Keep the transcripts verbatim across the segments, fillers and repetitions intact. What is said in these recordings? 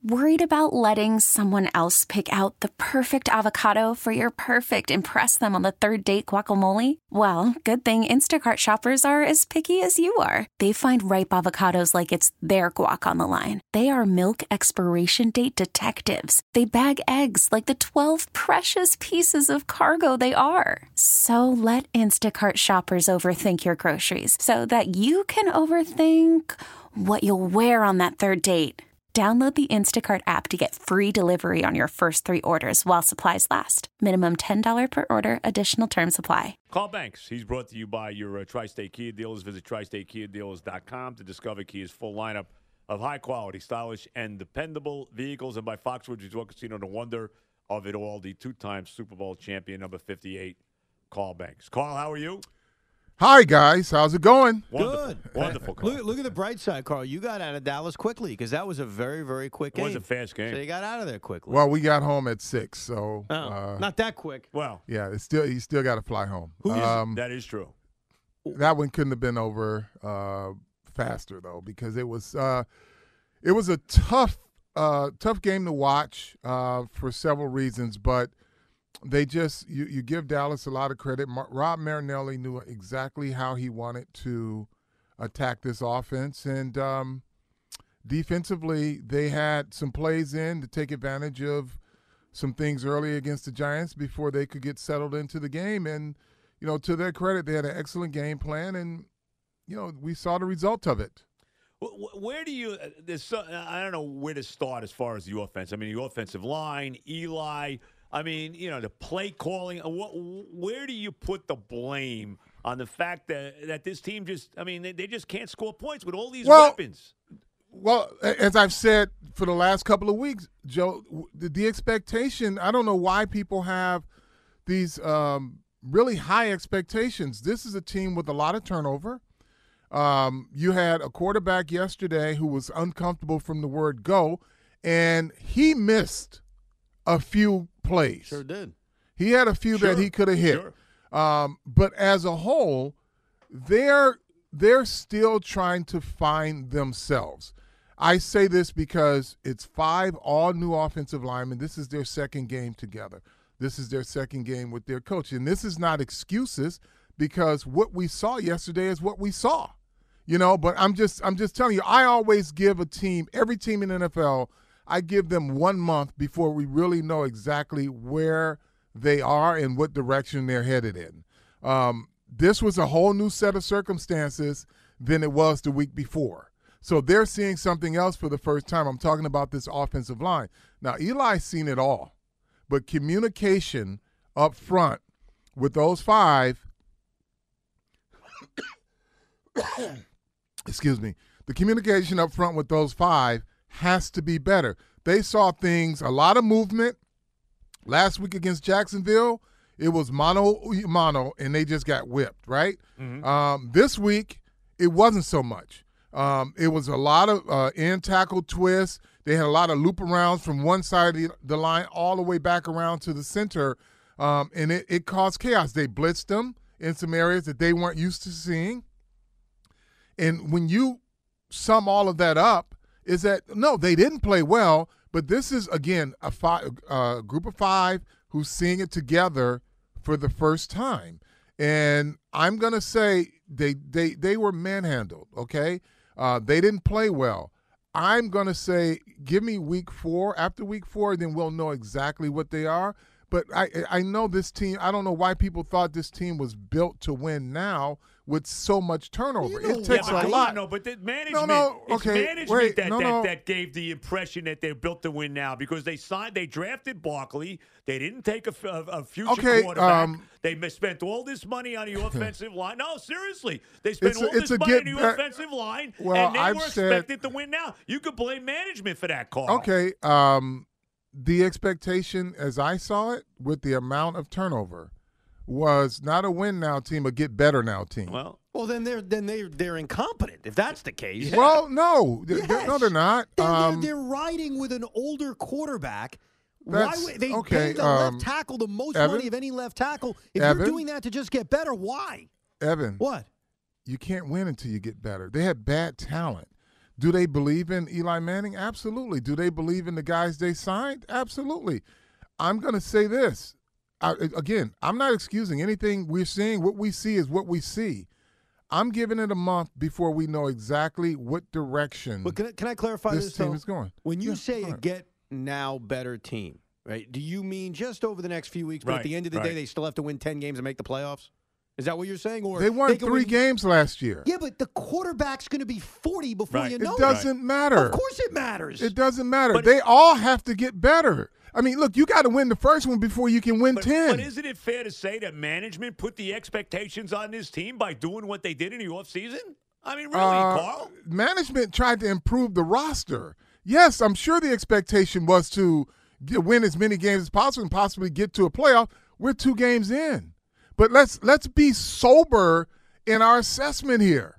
Worried about letting someone else pick out the perfect avocado for your perfect impress them on the third date guacamole? Well, good thing Instacart shoppers are as picky as you are. They find ripe avocados like it's their guac on the line. They are milk expiration date detectives. They bag eggs like the twelve precious pieces of cargo they are. So let Instacart shoppers overthink your groceries so that you can overthink what you'll wear on that third date. Download the Instacart app to get free delivery on your first three orders while supplies last. Minimum ten dollars per order. Additional terms apply. Carl Banks. He's brought to you by your uh, Tri-State Kia dealers. Visit tri state kia dealers dot com to discover Kia's full lineup of high-quality, stylish, and dependable vehicles. And by Foxwoods Resort Casino, the wonder of it all, the two-time Super Bowl champion, number fifty-eight, Carl Banks. Carl, how are you? Hi, guys. How's it going? Wonderful. Good. Wonderful, Carl. Look, look at the bright side, Carl. You got out of Dallas quickly because that was a very, very quick game. It was a fast game. So you got out of there quickly. Well, we got home at six, so oh, uh, not that quick. Well, yeah, it's still you still got to fly home. who is Um, that is true. that one couldn't have been over uh, faster though, because it was uh, it was a tough uh, tough game to watch uh, for several reasons, but they just you, you give Dallas a lot of credit. Mar- Rob Marinelli knew exactly how he wanted to attack this offense, and um, defensively they had some plays in to take advantage of some things early against the Giants before they could get settled into the game. And you know, to their credit, they had an excellent game plan, and you know, we saw the result of it. Where do you – there's so, I don't know where to start as far as the offense. I mean, the offensive line, Eli – I mean, you know, the play calling. What, where do you put the blame on the fact that, that this team just, I mean, they, they just can't score points with all these well, weapons? Well, as I've said for the last couple of weeks, Joe, the, the expectation, I don't know why people have these um, really high expectations. This is a team with a lot of turnover. Um, you had a quarterback yesterday who was uncomfortable from the word go, and he missed a few plays. Sure did. He had a few sure. that he could have hit. Sure. Um, but as a whole, they're they're still trying to find themselves. I say this because it's five all-new offensive linemen. This is their second game together. This is their second game with their coach. And this is not excuses, because what we saw yesterday is what we saw. You know, but I'm just I'm just telling you, I always give a team, every team in the N F L, I give them one month before we really know exactly where they are and what direction they're headed in. Um, this was a whole new set of circumstances than it was the week before. So they're seeing something else for the first time. I'm talking about this offensive line. Now, Eli's seen it all, but communication up front with those five – excuse me, the communication up front with those five has to be better. They saw things, a lot of movement. Last week against Jacksonville, it was mano a mano, and they just got whipped, right? Mm-hmm. Um, this week, it wasn't so much. Um, it was a lot of uh, in-tackle twists. They had a lot of loop-arounds from one side of the, the line all the way back around to the center, um, and it, it caused chaos. They blitzed them in some areas that they weren't used to seeing. And when you sum all of that up, is that, no, they didn't play well, but this is, again, a five, uh, group of five who's seeing it together for the first time. And I'm going to say they, they, they were manhandled, okay? Uh, they didn't play well. I'm going to say give me week four. After week four, then we'll know exactly what they are. But I, I know this team, I don't know why people thought this team was built to win now with so much turnover. You know, it takes yeah, a lot. No, but the management, no, no, it's okay, management wait, that, no, that, no. that gave the impression that they're built to win now, because they signed, they drafted Barkley. They didn't take a, a, a future okay, quarterback. Um, they spent all this money on the offensive line. No, seriously. They spent It's a- all it's this a money get on the back- offensive line, Well, and they I've were said- expected to win now. You could blame management for that, Carl. Okay, um, the expectation, as I saw it, with the amount of turnover, was not a win now team, a get better now team. Well, Well, then they're then they they're incompetent. If that's the case, well, no, They're- Yes. no, they're not. They're, Um, they're, they're riding with an older quarterback. Why That's- would they okay, pay the um, left tackle the most Evan? money of any left tackle? If Evan? you're doing that to just get better, why? Evan, What? you can't win until you get better. They had bad talent. Do they believe in Eli Manning? Absolutely. Do they believe in the guys they signed? Absolutely. I'm going to say this. I, again, I'm not excusing anything we're seeing. What we see is what we see. I'm giving it a month before we know exactly what direction But can I, can I clarify this this, team though? is going. When you Yeah, say go a ahead. get now better team, right? Do you mean just over the next few weeks, but Right, at the end of the right. day, they still have to win ten games and make the playoffs? Is that what you're saying? Or They won can three win- games last year. Yeah, but the quarterback's going to be forty before Right. you It know doesn't matter. Of course it matters. It doesn't matter. But- they all have to get better. I mean, look, you got to win the first one before you can win But, ten. but isn't it fair to say that management put the expectations on this team by doing what they did in the offseason? I mean, really, Uh, Carl? Management tried to improve the roster. Yes, I'm sure the expectation was to get, win as many games as possible and possibly get to a playoff. We're two games in. But let's let's be sober in our assessment here.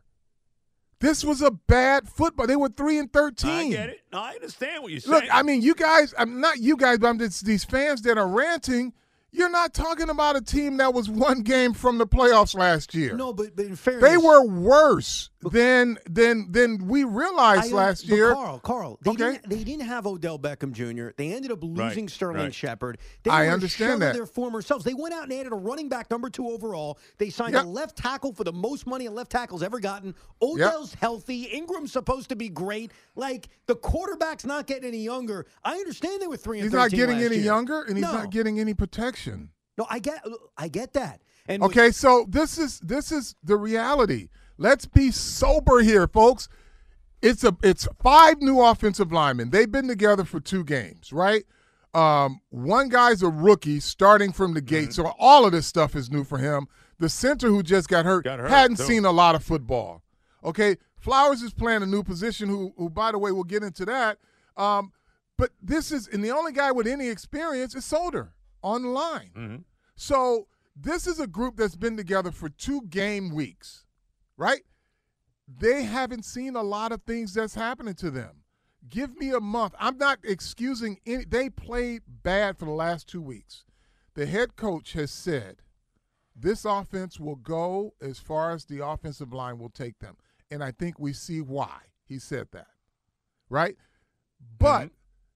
This was a bad football. They were three and thirteen. I get it. No, I understand what you're saying. Look, I mean, you guys, I'm not you guys, but I'm just these fans that are ranting. You're not talking about a team that was one game from the playoffs last year. no, but, but in fairness, They were worse than than than we realized I- last but year. Carl, Carl, they, Okay. didn't, they didn't have Odell Beckham Junior They ended up losing Right, Sterling right. Shepard. They I were a understand shell of that. their former selves. They went out and added a running back, number two overall. They signed Yep. a left tackle for the most money a left tackle's ever gotten. Odell's healthy. Ingram's supposed to be great. Like, the quarterback's not getting any younger. I understand they were three and He's not thirteen getting last any year. younger, and he's No. not getting any protection. No, I get, I get that. And Okay, so this is this is the reality. Let's be sober here, folks. It's a it's five new offensive linemen. They've been together for two games, right? Um, one guy's a rookie starting from the gate, Mm-hmm. so all of this stuff is new for him. The center who just got hurt, Got hurt, hadn't too. seen a lot of football. Okay, Flowers is playing a new position. Who, who by the way, we'll get into that. Um, but this is, and the only guy with any experience is Solder on the line. Mm-hmm. So this is a group that's been together for two game weeks, right? They haven't seen a lot of things that's happening to them. Give me a month. I'm not excusing any. They played bad for the last two weeks. The head coach has said this offense will go as far as the offensive line will take them. And I think we see why he said that, right? But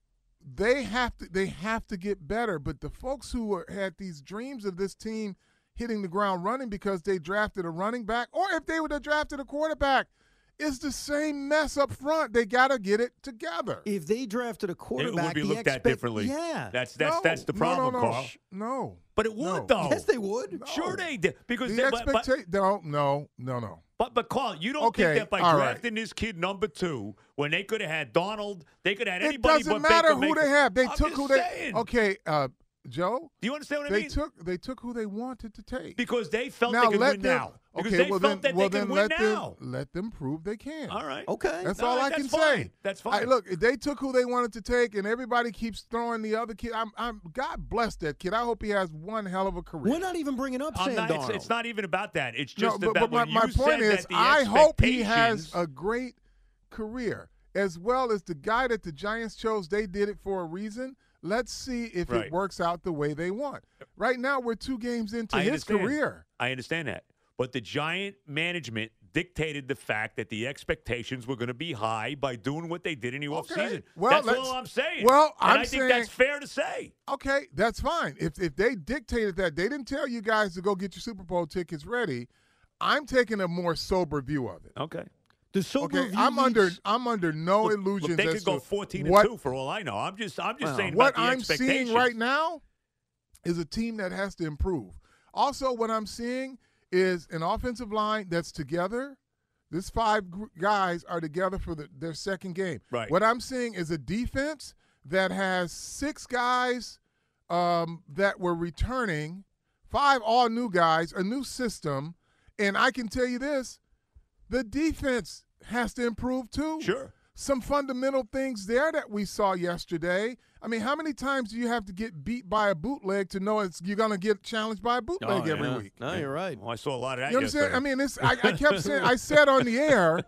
they have to they have to get better. But the folks who are, had these dreams of this team hitting the ground running because they drafted a running back, or if they would have drafted a quarterback, it's the same mess up front. They got to get it together. if they drafted a It quarterback, would be the looked at expect- differently. Yeah. That's that's No, that's the no, problem, no, no, Carl. Sh- No. But it would, No. though. Yes, they would. Sure they did. Because The they, but, but, expectation. No, no, no, no. but, but, Carl, you don't Okay, think that by all right. drafting this kid number two, when they could have had Donald, they could have had It anybody doesn't but matter Baker who Mayfield. they have. They I'm took just who they. saying. Okay, uh, Joe. Do you understand what I They mean? took they took who they wanted to take. Because they felt now they could let win them. now. Because Okay, they well felt then, that well they then could let win them now. let them prove they can. All right. Okay. That's No, all I that's can fine. say. That's I, fine. look, they took who they wanted to take, and everybody keeps throwing the other kid. I'm, I'm God bless that kid. I hope he has one hell of a career. We're not even bringing up I'm Sam not, it's, Darnold. it's not even about that. It's no, just but, about but my, when my you point said is, that the I hope he has expectations- a great career, as well as the guy that the Giants chose. They did it for a reason. Let's see if Right. it works out the way they want. Right now, we're two games into I his understand. career. I understand that. But the Giant management dictated the fact that the expectations were going to be high by doing what they did in the Okay. offseason. Well, that's let's- all I'm saying. well, and I'm I think saying- that's fair to say. Okay, that's fine. If if they dictated that, they didn't tell you guys to go get your Super Bowl tickets ready. I'm taking a more sober view of it. Okay. The sober Okay, view I'm under leads- I'm under no Look, illusions look, they as could go to fourteen what, and two for all I know. I'm just I'm just Wow. saying what about the I'm expectations. seeing right now is a team that has to improve. Also, what I'm seeing is an offensive line that's together. This five gr- guys are together for the, their second game. Right. What I'm seeing is a defense that has six guys um, that were returning, five all new guys, a new system, and I can tell you this: the defense has to improve too. Sure. Some fundamental things there that we saw yesterday. I mean, how many times do you have to get beat by a bootleg to know it's, you're going to get challenged by a bootleg Oh, every yeah. week? No, you're right. Well, I saw a lot of that You understand? yesterday. I mean, it's, I, I kept saying, I said on the air,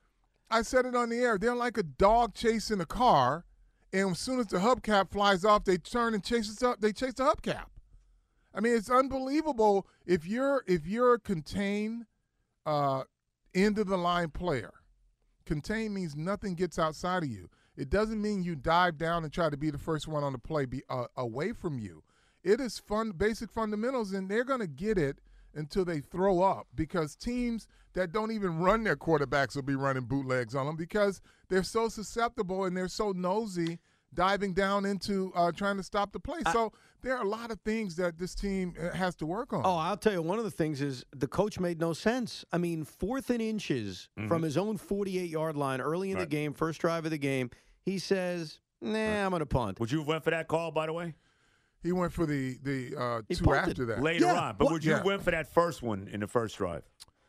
I said it on the air, they're like a dog chasing a car, and as soon as the hubcap flies off, they turn and chase it up, they chase the hubcap. I mean, it's unbelievable if you're if you're a contained uh, end of the line player. Contain means nothing gets outside of you. It doesn't mean you dive down and try to be the first one on the play be uh, away from you. It is fun, basic fundamentals, and they're going to get it until they throw up, because teams that don't even run their quarterbacks will be running bootlegs on them because they're so susceptible and they're so nosy diving down into uh, trying to stop the play. I, so there are a lot of things that this team has to work on. Oh, I'll tell you, one of the things is the coach made no sense. I mean, fourth and inches mm-hmm. from his own forty-eight-yard line early in right. the game, first drive of the game, he says, nah, right. I'm going to punt. Would you have went for that call, by the way? He went for the, the uh, two punted. after that. Later yeah. on. But well, would you yeah. have went for that first one in the first drive?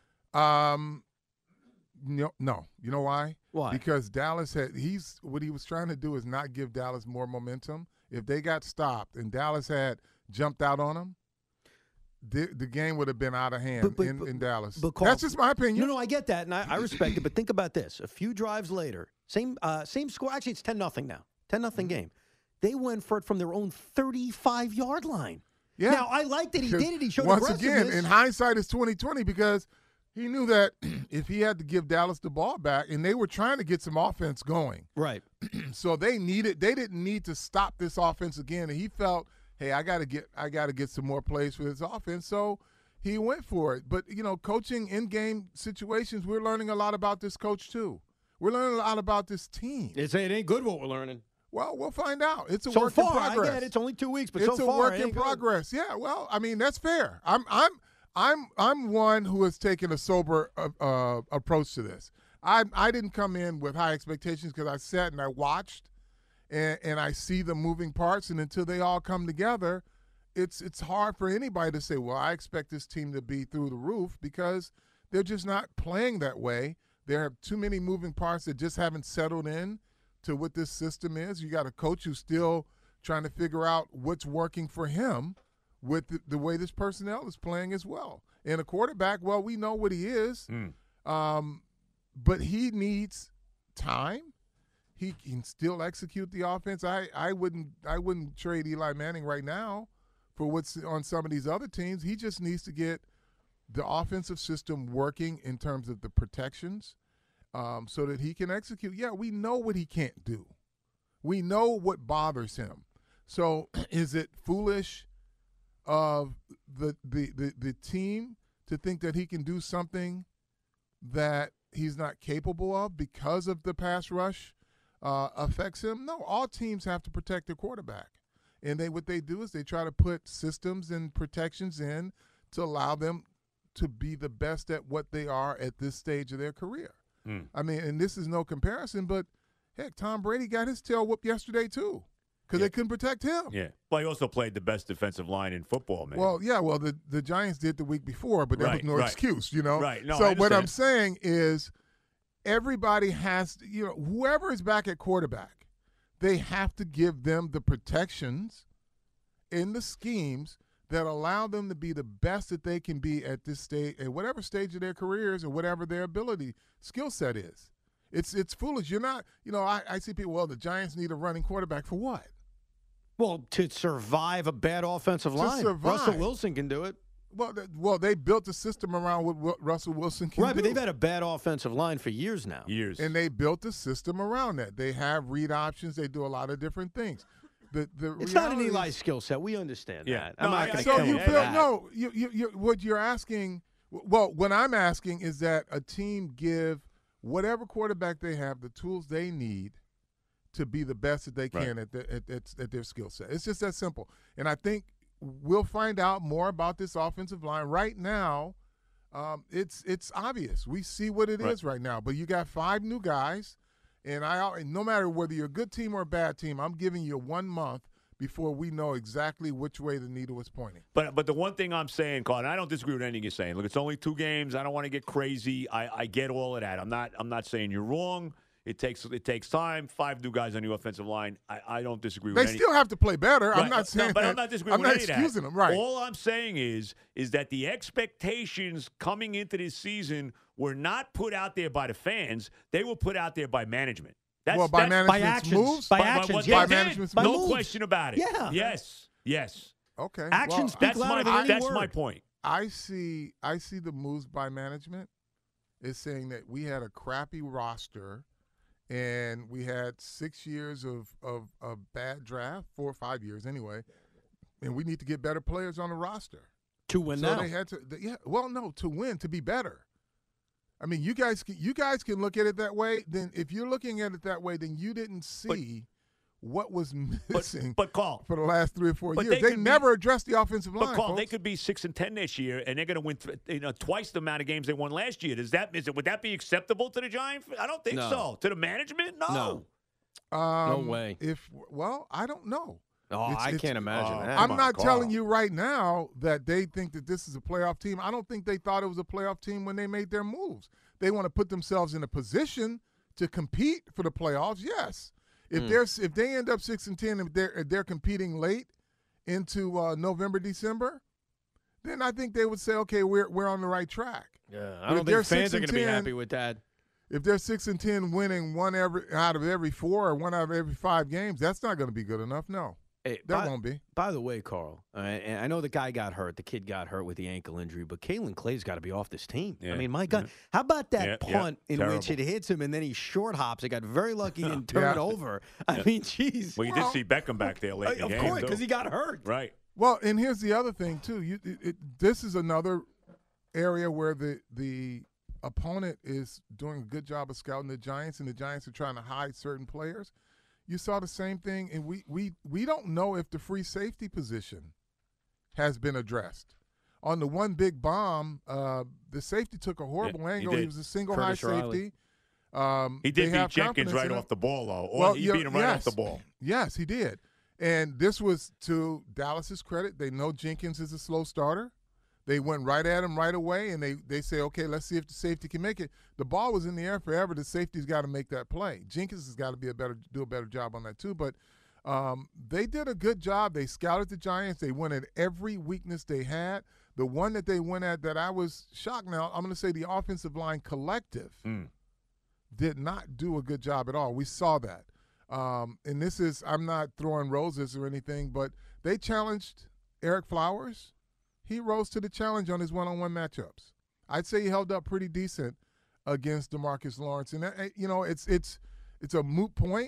Um, no, no. You know why? Why? Because Dallas had he's what he was trying to do is not give Dallas more momentum. If they got stopped and Dallas had jumped out on them, the, the game would have been out of hand but, but, in, but, in Dallas. But Carl, that's just my opinion. No, no, I get that, and I, I respect it. But think about this: a few drives later, same uh, same score. Actually, it's ten nothing now. Ten nothing game. They went for it from their own thirty-five-yard line. Yeah. Now I like that he did it. He showed once aggressiveness. again, in hindsight, it's twenty twenty because he knew that if he had to give Dallas the ball back, and they were trying to get some offense going. Right. So they needed they didn't need to stop this offense again. And he felt, hey, I gotta get I gotta get some more plays for this offense. So he went for it. But you know, coaching in game situations, we're learning a lot about this coach too. We're learning a lot about this team. It's it ain't good what we're learning. Well, we'll find out. It's a so work far, in progress. I get it. It's only two weeks, but it's so a far, work it in ain't good. progress. Yeah, well, I mean that's fair. I'm I'm I'm I'm one who has taken a sober uh, uh, approach to this. I I didn't come in with high expectations because I sat and I watched, and and I see the moving parts, and until they all come together, it's it's hard for anybody to say, well, I expect this team to be through the roof because they're just not playing that way. There are too many moving parts that just haven't settled in to what this system is. You got a coach who's still trying to figure out what's working for him with the, the way this personnel is playing as well. And a quarterback, well, we know what he is, mm. um, but he needs time. He can still execute the offense. I, I wouldn't I wouldn't trade Eli Manning right now for what's on some of these other teams. He just needs to get the offensive system working in terms of the protections, Um, so that he can execute. Yeah, we know what he can't do. We know what bothers him. So is it foolish of the, the, the, the team to think that he can do something that he's not capable of because of the pass rush uh, affects him? No, all teams have to protect their quarterback. And they what they do is they try to put systems and protections in to allow them to be the best at what they are at this stage of their career. Mm. I mean, and this is no comparison, but heck, Tom Brady got his tail whooped yesterday too because yeah. they couldn't protect him. Yeah. Well, he also played the best defensive line in football, man. Well, yeah, well, the, the Giants did the week before, but that right, was no right. excuse, you know? Right. No, so what I'm saying is everybody has to, you know, whoever is back at quarterback, they have to give them the protections in the schemes that allow them to be the best that they can be at this stage, at whatever stage of their careers or whatever their ability skill set is. It's it's foolish. You're not, you know, I, I see people, well, the Giants need a running quarterback for what? Well, to survive a bad offensive to line. Survive. Russell Wilson can do it. Well, th- well, they built a system around what, what Russell Wilson can right, do. Right, but they've had a bad offensive line for years now. Years. And they built a system around that. They have read options. They do a lot of different things. The, the it's not an Eli skill set. We understand yeah. that. No, I'm not I, going to So you that. feel no. You, you, you, what you're asking, well, what I'm asking is that a team give whatever quarterback they have the tools they need to be the best that they can right. at, the, at, at, at their skill set. It's just that simple. And I think we'll find out more about this offensive line. Right now, um, it's it's obvious. We see what it right. is right now. But you got five new guys. And I, no matter whether you're a good team or a bad team, I'm giving you one month before we know exactly which way the needle is pointing. But but the one thing I'm saying, Carl, and I don't disagree with anything you're saying. Look, it's only two games. I don't want to get crazy. I, I get all of that. I'm not I'm not saying you're wrong. It takes it takes time. Five new guys on the offensive line. I, I don't disagree with They any. still have to play better. Right. I'm not saying no, but that. I'm not disagreeing I'm with not any excusing of that. them. Right. All I'm saying is is that the expectations coming into this season were not put out there by the fans. They were put out there by management. That's, well, by that's, management's by actions, moves? By, by actions, what yeah. By they did. management's by No moves. question about it. Yeah. Yes. Yes. Okay. Actions well, speak That's louder my than any that's word. my point. I see I see the moves by management is saying that we had a crappy roster and we had six years of, of, of bad draft, four or five years anyway, and we need to get better players on the roster. To win so now. They had to, yeah, well, no, to win, to be better. I mean, you guys, can, you guys can look at it that way. Then, if you're looking at it that way, then you didn't see but, what was missing. But, but Carl, for the last three or four but years, they, they never be, addressed the offensive line. But Carl, folks. they could be six and ten this year, and they're going to win, th- you know, twice the amount of games they won last year. Does that is it? Would that be acceptable to the Giants? I don't think no. so. To the management, no. No, um, no way. If well, I don't know. Oh, It's- I it's- can't imagine uh, that. I'm on, not Carl. telling you right now that they think that this is a playoff team. I don't think they thought it was a playoff team when they made their moves. They want to put themselves in a position to compete for the playoffs. Yes, if Mm. they're if they end up six and ten, if they're if they're competing late into uh, November, December, then I think they would say, okay, we're we're on the right track. Yeah, I But don't if they're think fans six are and going to be ten, happy with that. If they're six and ten, winning one every out of every four or one out of every five games, that's not going to be good enough. No. Hey, That by, won't be. By the way, Carl, uh, and I know the guy got hurt. The kid got hurt with the ankle injury, but Kalen Clay's got to be off this team. Yeah. I mean, my God. Yeah. How about that Yeah, punt yeah. in Terrible. which it hits him and then he short hops? It got very lucky and turned Yeah. it over. I mean, jeez. Well, you Well, did see Beckham back there late in the of game, course, too. because he got hurt. Right. Well, and here's the other thing too. You, it, it, this is another area where the the opponent is doing a good job of scouting the Giants, and the Giants are trying to hide certain players. You saw the same thing, and we we we don't know if the free safety position has been addressed. On the one big bomb, uh, the safety took a horrible Yeah, he angle. He, did. was a single Curtis high Riley. safety. Um, He did they beat have Jenkins confidence right in him. off the ball, though. Or Well, he yeah, beat him right yes. off the ball. Yes, he did. And this was to Dallas's credit. They know Jenkins is a slow starter. They went right at him right away, and they, they say, okay, let's see if the safety can make it. The ball was in the air forever. The safety's got to make that play. Jenkins has got to be a better do a better job on that too. But um, they did a good job. They scouted the Giants. They went at every weakness they had. The one that they went at that I was shocked. Now I'm going to say the offensive line collective Mm. did not do a good job at all. We saw that. Um, and this is, I'm not throwing roses or anything, but they challenged Eric Flowers. He rose to the challenge on his one-on-one matchups. I'd say he held up pretty decent against DeMarcus Lawrence. And, that, you know, it's it's it's a moot point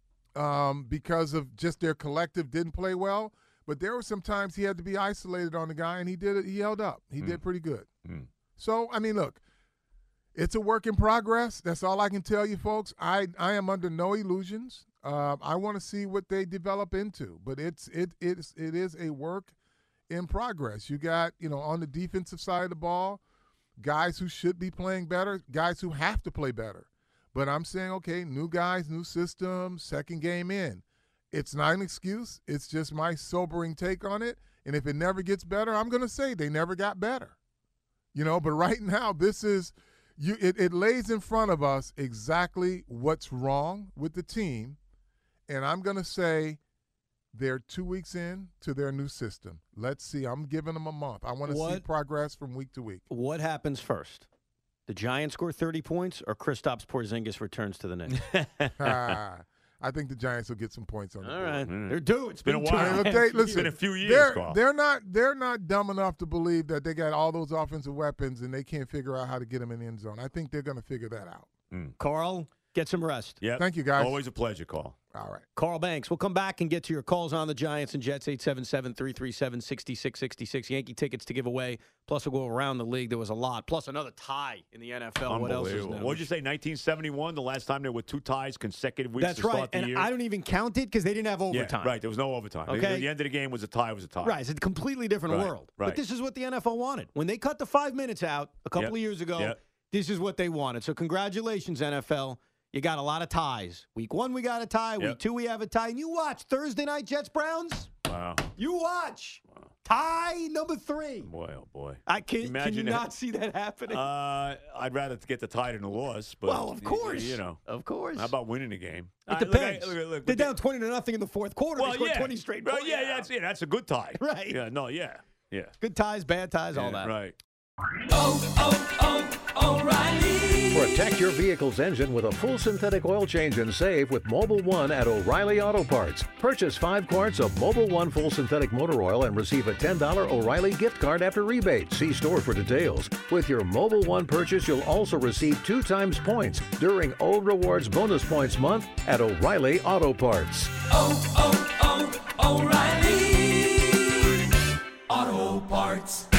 um, because of just their collective didn't play well. But there were some times he had to be isolated on the guy, and he did it. He held up. He Mm. did pretty good. Mm. So, I mean, look, it's a work in progress. That's all I can tell you, folks. I, I am under no illusions. Uh, I want to see what they develop into, but it's it it's it is a work in progress. You got, you know, on the defensive side of the ball, guys who should be playing better, guys who have to play better. But I'm saying, okay, new guys, new system, second game in. It's not an excuse. It's just my sobering take on it. And if it never gets better, I'm going to say they never got better. You know, but right now this is you. It, it lays in front of us exactly what's wrong with the team. And I'm going to say they're two weeks in to their new system. Let's see. I'm giving them a month. I want to see What- progress from week to week. What happens first? The Giants score thirty points or Kristaps Porzingis returns to the net? Ah, I think the Giants will get some points on the All board. right. Mm. They're due. It's been a been two while. and Hey, look, half they- years. listen, It's been a few years, They're, Carl. they're not they're not dumb enough to believe that they got all those offensive weapons and they can't figure out how to get them in the end zone. I think they're going to figure that out. Carl, get some rest. Yep. Thank you, guys. Always a pleasure, Carl. All right. Carl Banks. We'll come back and get to your calls on the Giants and Jets, eight seven seven, three three seven, six six six six. Yankee tickets to give away. Plus, we'll go around the league. There was a lot. Plus, another tie in the N F L. What else is Unbelievable. new? What did you say, nineteen seventy-one, the last time there were two ties consecutive weeks That's to right. start the And year? I don't even count it because they didn't have overtime. Yeah, right. There was no overtime. Okay. The, the end of the game was a tie. Was a tie. Right. It's a completely different Right, world. right. But this is what the N F L wanted. When they cut the five minutes out a couple Yep, of years ago, yep. this is what they wanted. So congratulations, N F L. You got a lot of ties. Week one, we got a tie. Week Yep. two, we have a tie. And you watch Thursday night Jets Browns. Wow. You watch. Tie number three. Boy, oh boy. I can, can you Imagine it. not see that happening? Uh, I'd rather get the tie than the loss. But well, of y- course. You know. Of course. How about winning the game? It Uh, look, depends. I- look, look, They're look, down twenty to nothing in the fourth quarter. Well, they scored yeah. twenty straight Right, points. yeah, yeah, that's, yeah, that's a good tie. Right. Yeah, no, yeah, yeah. Good ties, bad ties, all Yeah, that. Right. Oh, oh, oh, O'Reilly. Protect your vehicle's engine with a full synthetic oil change and save with Mobil one at O'Reilly Auto Parts. Purchase five quarts of Mobil one full synthetic motor oil and receive a ten dollars O'Reilly gift card after rebate. See store for details. With your Mobil one purchase, you'll also receive two times points during O Rewards Bonus Points Month at O'Reilly Auto Parts. Oh, oh, oh, O'Reilly Auto Parts.